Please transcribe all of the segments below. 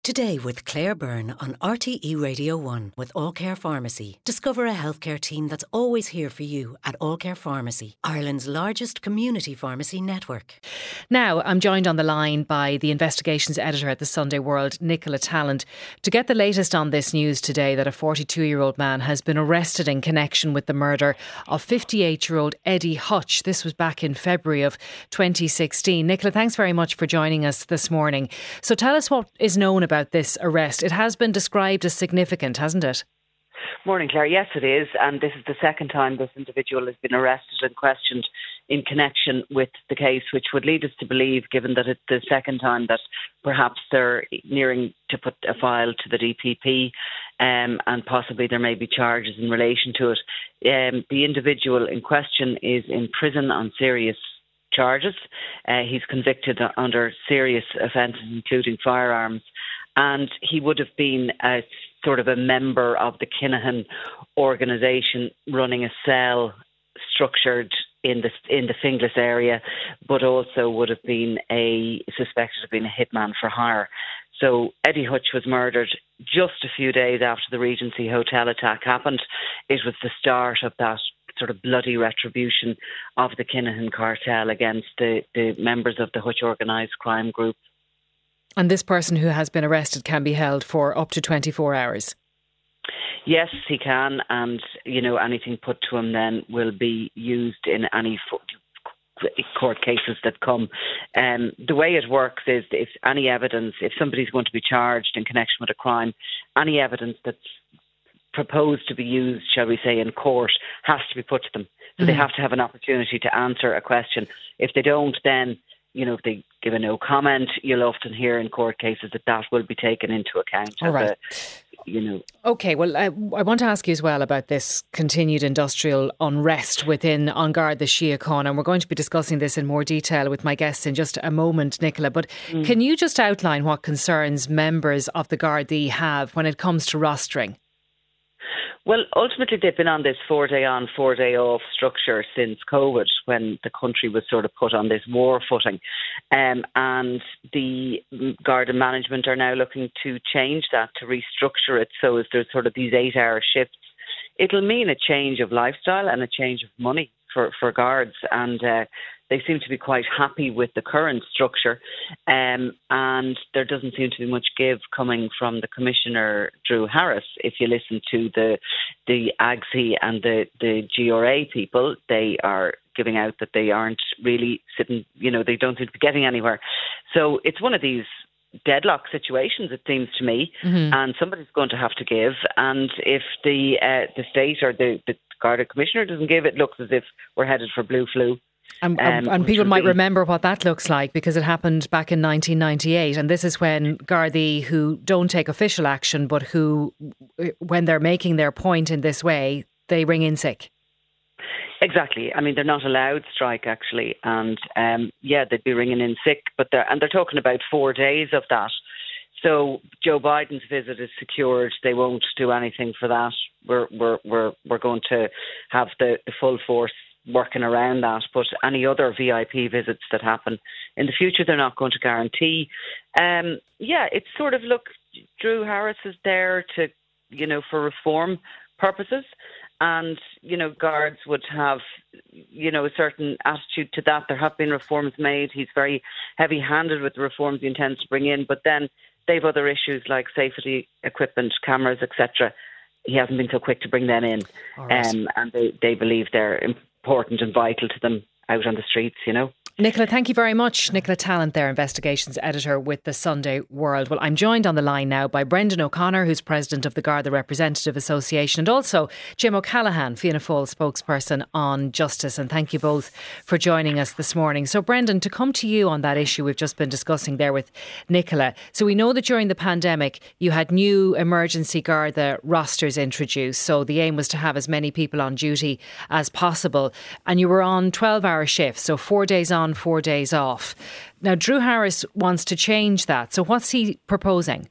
Today with Claire Byrne on RTE Radio 1 with All Care Pharmacy. Discover a healthcare team that's always here for you at All Care Pharmacy, Ireland's largest community pharmacy network. Now, I'm joined on the line by the investigations editor at the Sunday World, Nicola Tallant, to get the latest on this news today that a 42-year-old man has been arrested in connection with the murder of 58-year-old Eddie Hutch. This was back in February of 2016. Nicola, thanks very much for joining us this morning. So tell us what is known about this arrest. It has been described as significant, hasn't it? Morning, Claire. Yes, it is. And this is the second time this individual has been arrested and questioned in connection with the case, which would lead us to believe, given that it's the second time, that perhaps they're nearing to put a file to the DPP and possibly there may be charges in relation to it. The individual in question is in prison on serious charges. He's convicted under serious offences, including firearms. And he would have been a sort of a member of the Kinahan organisation running a cell structured in the Finglas area, but also would have been suspected of being a hitman for hire. So Eddie Hutch was murdered just a few days after the Regency Hotel attack happened. It was the start of that sort of bloody retribution of the Kinahan cartel against the members of the Hutch organised crime group. And this person who has been arrested can be held for up to 24 hours? Yes, he can. And, anything put to him then will be used in any court cases that come. The way it works is if somebody's going to be charged in connection with a crime, any evidence that's proposed to be used, shall we say, in court has to be put to them. So they have to have an opportunity to answer a question. If they don't, then if they give a no comment, you'll often hear in court cases that will be taken into account. All right. OK, well, I want to ask you as well about this continued industrial unrest within An Garda Síochána, and we're going to be discussing this in more detail with my guests in just a moment, Nicola. But can you just outline what concerns members of the Gardaí have when it comes to rostering? Well, ultimately, they've been on this 4-day on, 4-day off structure since COVID, when the country was sort of put on this war footing. And the Garda management are now looking to change that, to restructure it so as there's sort of these 8-hour shifts. It'll mean a change of lifestyle and a change of money for guards. And they seem to be quite happy with the current structure, and there doesn't seem to be much give coming from the Commissioner, Drew Harris. If you listen to the AGSI and the GRA people, they are giving out that they aren't really sitting, they don't seem to be getting anywhere. So it's one of these deadlock situations, it seems to me, and somebody's going to have to give. And if the state or the Garda Commissioner doesn't give, it looks as if we're headed for blue flu. And people might remember what that looks like, because it happened back in 1998. And this is when Gardaí who don't take official action, but who, when they're making their point in this way, they ring in sick. Exactly. I mean, they're not allowed strike, actually. And they'd be ringing in sick. But they're talking about 4 days of that. So Joe Biden's visit is secured. They won't do anything for that. We're going to have the full force working around that, but any other VIP visits that happen in the future, they're not going to guarantee. It's sort of, look, Drew Harris is there to, for reform purposes, and, guards would have, a certain attitude to that. There have been reforms made. He's very heavy-handed with the reforms he intends to bring in, but then they've other issues like safety equipment, cameras, etc. He hasn't been so quick to bring them in. Right. And they believe they're important and vital to them out on the streets, Nicola, thank you very much. Nicola Tallant there, investigations editor with the Sunday World. Well, I'm joined on the line now by Brendan O'Connor, who's president of the Garda Representative Association, and also Jim O'Callaghan, Fianna Fáil spokesperson on justice. And thank you both for joining us this morning. So, Brendan, to come to you on that issue we've just been discussing there with Nicola. So we know that during the pandemic, you had new emergency Garda rosters introduced. So the aim was to have as many people on duty as possible. And you were on 12-hour shifts, so 4 days on, 4 days off. Now, Drew Harris wants to change that. So what's he proposing?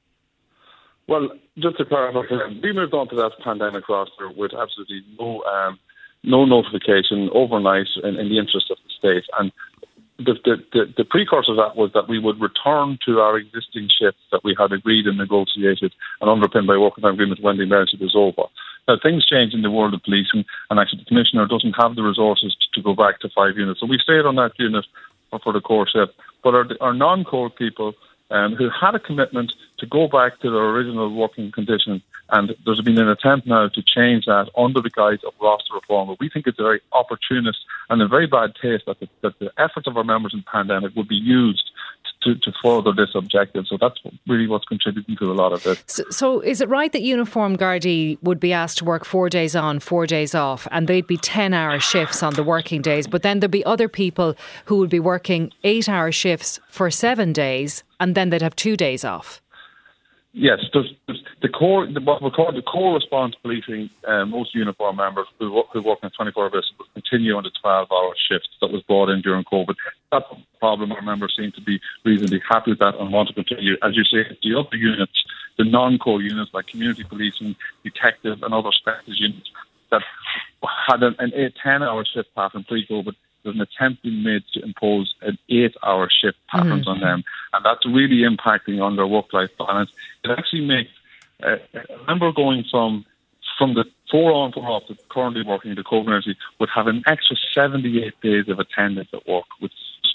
Well, just to clarify, we moved on to that pandemic roster with absolutely no notification overnight in the interest of the state. And the precursor of that was that we would return to our existing shifts that we had agreed and negotiated and underpinned by a working time agreement when the emergency was over. Now, things change in the world of policing, and actually the Commissioner doesn't have the resources to go back to 5 units. So we stayed on that unit for the core shift. But our non-core people who had a commitment to go back to their original working conditions, and there's been an attempt now to change that under the guise of roster reform. But we think it's a very opportunist and a very bad taste that the efforts of our members in the pandemic would be used to further this objective. So that's really what's contributing to a lot of it. So is it right that uniformed Gardaí would be asked to work 4 days on, 4 days off, and they'd be 10-hour shifts on the working days, but then there'd be other people who would be working 8-hour shifts for 7 days, and then they'd have 2 days off? Yes, there's what we call the core response policing. Most uniform members who work in 24 hours will continue on the 12-hour shifts that was brought in during COVID. That's a problem. Our members seem to be reasonably happy with that and want to continue. As you say, the other units, the non-core units like community policing, detective and other specialist units that had an 10-hour shift pattern pre-COVID, there's an attempt being made to impose an 8-hour shift patterns on them, and that's really impacting on their work-life balance. It actually makes a member going from the 4 on, 4 off that's currently working in the COVID emergency would have an extra 78 days of attendance at work, which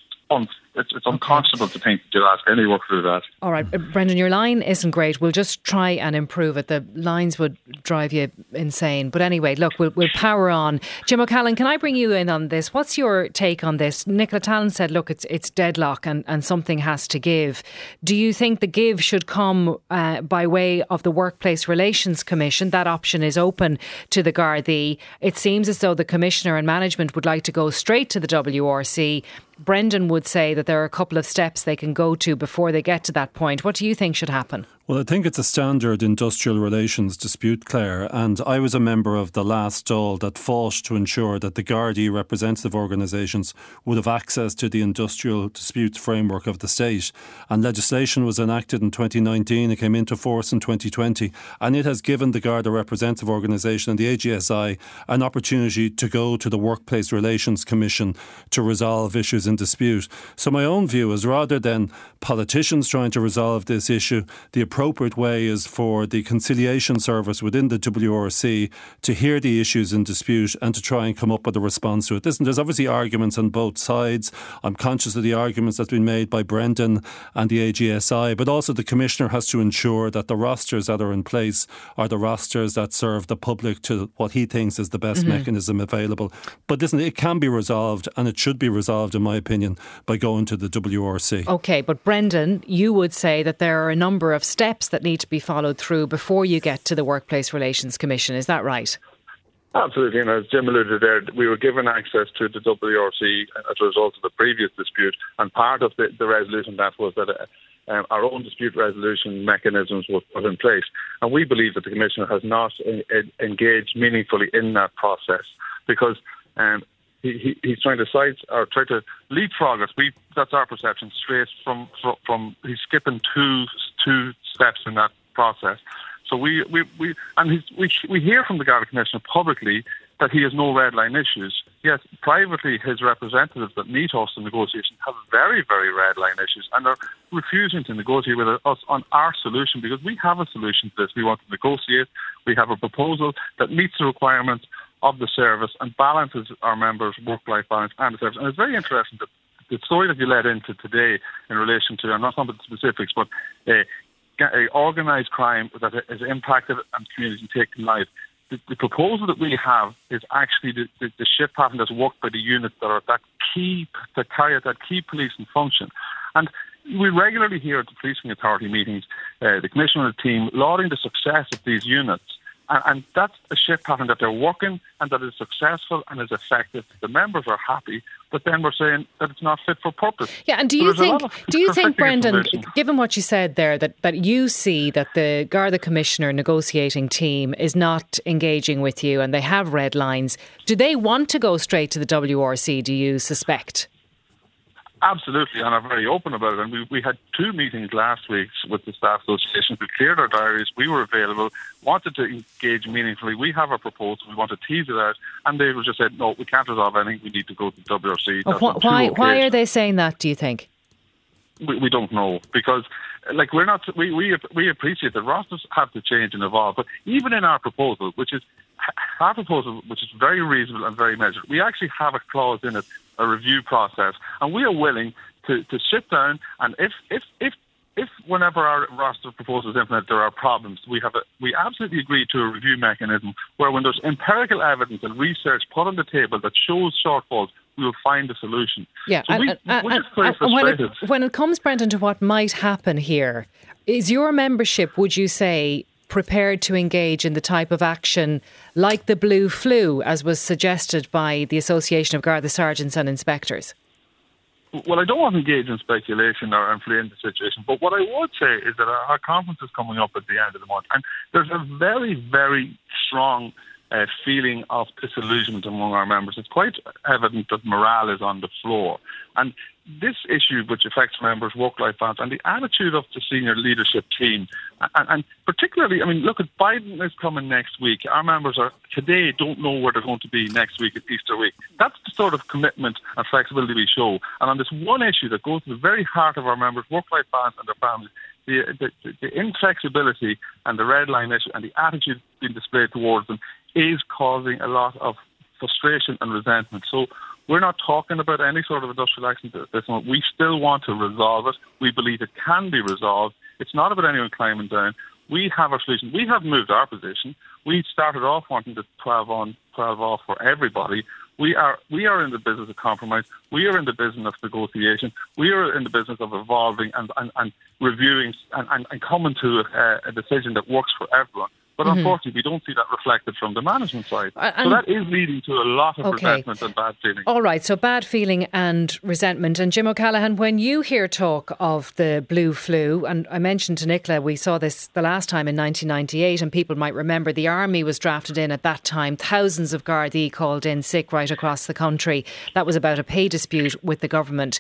it's unconscionable to think you'll ask any work through that. All right, Brendan, your line isn't great. We'll just try and improve it. The lines would drive you insane. But anyway, look, we'll power on. Jim O'Callaghan, can I bring you in on this? What's your take on this? Nicola Tallant said, look, it's deadlock and something has to give. Do you think the give should come by way of the Workplace Relations Commission? That option is open to the Gardaí. It seems as though the Commissioner and management would like to go straight to the WRC. Brendan would say that there are a couple of steps they can go to before they get to that point. What do you think should happen? Well, I think it's a standard industrial relations dispute, Claire, and I was a member of the last Dáil that fought to ensure that the Gardaí representative organisations would have access to the industrial disputes framework of the state. And legislation was enacted in 2019, it came into force in 2020, and it has given the Garda representative organisation and the AGSI an opportunity to go to the Workplace Relations Commission to resolve issues in dispute. So my own view is, rather than politicians trying to resolve this issue, the appropriate way is for the conciliation service within the WRC to hear the issues in dispute and to try and come up with a response to it. Listen, there's obviously arguments on both sides. I'm conscious of the arguments that's been made by Brendan and the AGSI, but also the Commissioner has to ensure that the rosters that are in place are the rosters that serve the public to what he thinks is the best mechanism available. But listen, it can be resolved, and it should be resolved, in my opinion, by going to the WRC. OK, but Brendan, you would say that there are a number of steps that need to be followed through before you get to the Workplace Relations Commission. Is that right? Absolutely. And as Jim alluded there, we were given access to the WRC as a result of the previous dispute. And part of the resolution that was that our own dispute resolution mechanisms were put in place. And we believe that the Commissioner has not engaged meaningfully in that process because he's trying to leapfrog us. That's our perception. Straight from he's skipping two steps in that process. So we hear from the Garda Commissioner publicly that he has no red line issues. Yet privately, his representatives that meet us in negotiation have very, very red line issues and are refusing to negotiate with us on our solution because we have a solution to this. We want to negotiate. We have a proposal that meets the requirements of the service and balances our members' work-life balance and the service. And it's very interesting that the story that you led into today in relation to, I'm not talking about the specifics, but organised crime that has impacted on communities and taken life. The proposal that we have is actually the shift pattern that's worked by the units that are that carry out that key policing function. And we regularly hear at the policing authority meetings, the Commissioner and the team lauding the success of these units. And that's a shift pattern that they're working and that is successful and is effective. The members are happy, but then we're saying that it's not fit for purpose. Yeah, and do you think, Brendan, given what you said there, that you see that the Garda Commissioner negotiating team is not engaging with you and they have red lines, do they want to go straight to the WRC, do you suspect? Absolutely, and are very open about it. And we had 2 meetings last week with the Staff Association. We cleared our diaries. We were available, wanted to engage meaningfully. We have a proposal. We want to tease it out. And they just said, no, we can't resolve anything. We need to go to WRC. Why are they saying that, do you think? We don't know, because we're not. We appreciate that rosters have to change and evolve. But even in our proposal, which is very reasonable and very measured, we actually have a clause in it, a review process, and we are willing to sit down, and if whenever our roster proposal is implemented there are problems, we absolutely agree to a review mechanism where when there's empirical evidence and research put on the table that shows shortfalls, we will find a solution. Yeah, so when it comes, Brendan, to what might happen here, is your membership, would you say, prepared to engage in the type of action like the Blue Flu, as was suggested by the Association of Garda Sergeants and Inspectors? Well, I don't want to engage in speculation or inflame the situation, but what I would say is that our conference is coming up at the end of the month, and there's a very, very strong feeling of disillusionment among our members. It's quite evident that morale is on the floor. And this issue, which affects members' work-life balance and the attitude of the senior leadership team, and particularly, I mean, look, Biden is coming next week. Our members today don't know where they're going to be next week at Easter week. That's the sort of commitment and flexibility we show. And on this one issue that goes to the very heart of our members' work-life balance and their families, the inflexibility and the red line issue and the attitude being displayed towards them is causing a lot of frustration and resentment. So we're not talking about any sort of industrial action at this moment. We still want to resolve it. We believe it can be resolved. It's not about anyone climbing down. We have our solution. We have moved our position. We started off wanting the 12 on, 12 off for everybody. We are in the business of compromise. We are in the business of negotiation. We are in the business of evolving and reviewing and coming to a decision that works for everyone. But unfortunately, we don't see that reflected from the management side. So that is leading to a lot of resentment and bad feeling. All right, so bad feeling and resentment. And Jim O'Callaghan, when you hear talk of the Blue Flu, and I mentioned to Nicola, we saw this the last time in 1998, and people might remember the army was drafted in at that time. Thousands of Gardaí called in sick right across the country. That was about a pay dispute with the government.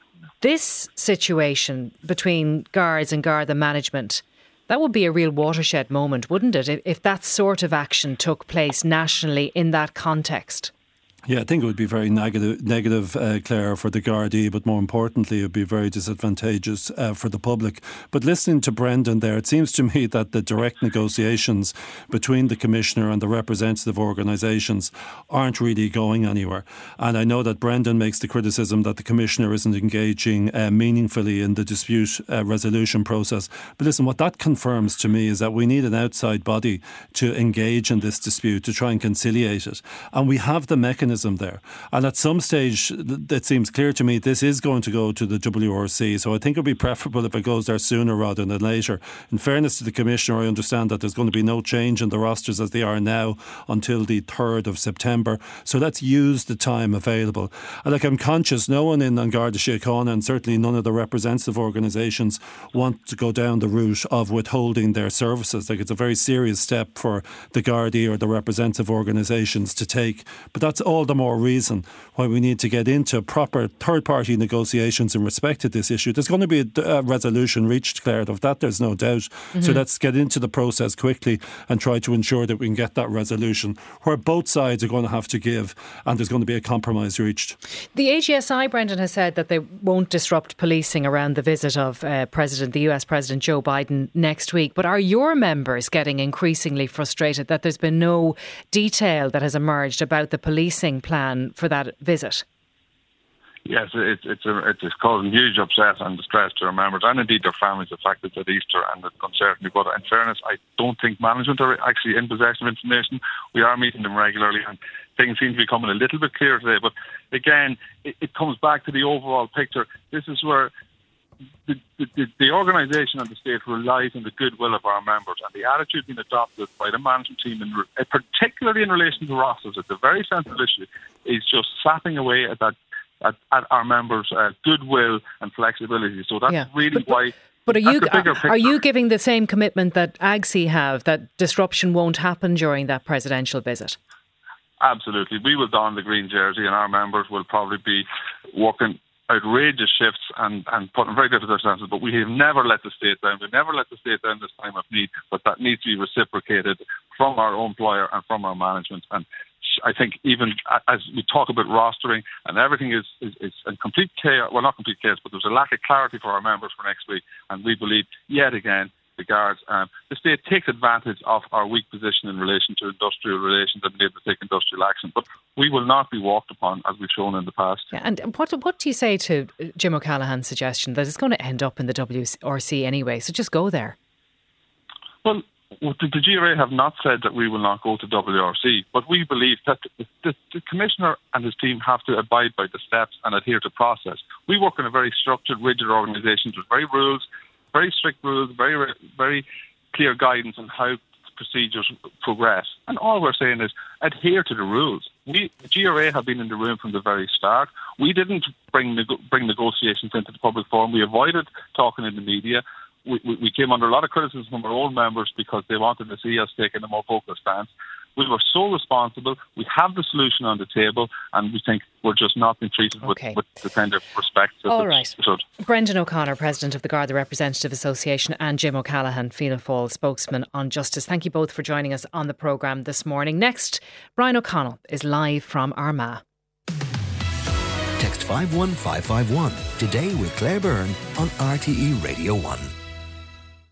This situation between Guards and Garda management, that would be a real watershed moment, wouldn't it, if that sort of action took place nationally in that context? Yeah, I think it would be very negative, Claire, for the Gardaí, but more importantly, it would be very disadvantageous for the public. But listening to Brendan there, it seems to me that the direct negotiations between the Commissioner and the representative organisations aren't really going anywhere. And I know that Brendan makes the criticism that the Commissioner isn't engaging meaningfully in the dispute resolution process. But listen, what that confirms to me is that we need an outside body to engage in this dispute, to try and conciliate it. And we have the mechanism there. And at some stage, it seems clear to me this is going to go to the WRC. So I think it would be preferable if it goes there sooner rather than later. In fairness to the Commissioner, I understand that there's going to be no change in the rosters as they are now until the 3rd of September. So let's use the time available. And I'm conscious no one in An Garda Síochána, and certainly none of the representative organisations, want to go down the route of withholding their services. It's a very serious step for the Gardaí or the representative organisations to take. But that's all the more reason why we need to get into proper third-party negotiations in respect to this issue. There's going to be a resolution reached, Claire, of that there's no doubt. So let's get into the process quickly and try to ensure that we can get that resolution where both sides are going to have to give and there's going to be a compromise reached. The AGSI, Brendan, has said that they won't disrupt policing around the visit of the US President Joe Biden next week. But are your members getting increasingly frustrated that there's been no detail that has emerged about the policing plan for that visit? Yes, it's causing huge upset and distress to our members and indeed their families, the fact that it's at Easter and the uncertainty. But in fairness, I don't think management are actually in possession of information. We are meeting them regularly and things seem to be coming a little bit clearer today. But again, it comes back to the overall picture. This is where the organisation and the state relies on the goodwill of our members, and the attitude being adopted by the management team, particularly in relation to rosters, it's a very sensitive issue, is just sapping away at our members' goodwill and flexibility. So that's really why. But are you giving the same commitment that AGSI have, that disruption won't happen during that presidential visit? Absolutely. We will don the green jersey and our members will probably be working outrageous shifts and put in very difficult circumstances, but we have never let the state down. We've never let the state down this time of need, but that needs to be reciprocated from our employer and from our management. And I think even as we talk about rostering and everything is in complete chaos, well, not complete chaos, but there's a lack of clarity for our members for next week. And we believe, yet again, the Guards, the state takes advantage of our weak position in relation to industrial relations and being able to take industrial action. But we will not be walked upon, as we've shown in the past. Yeah, and what do you say to Jim O'Callaghan's suggestion that it's going to end up in the WRC anyway, so just go there? Well, the GRA have not said that we will not go to WRC, but we believe that the Commissioner and his team have to abide by the steps and adhere to process. We work in a very structured, rigid organisation with very strict rules, very clear guidance on how procedures progress. And all we're saying is adhere to the rules. The GRA have been in the room from the very start. We didn't bring negotiations into the public forum. We avoided talking in the media. We came under a lot of criticism from our own members because they wanted to see us taking a more vocal stance. We were so responsible. We have the solution on the table, and we think we're just not being treated with the kind of respect that all right. should. Brendan O'Connor, President of the Garda Representative Association, and Jim O'Callaghan, Fianna Fáil spokesman on justice. Thank you both for joining us on the programme this morning. Next, Brian O'Connell is live from Armagh. Text 51551 today with Claire Byrne on RTE Radio 1.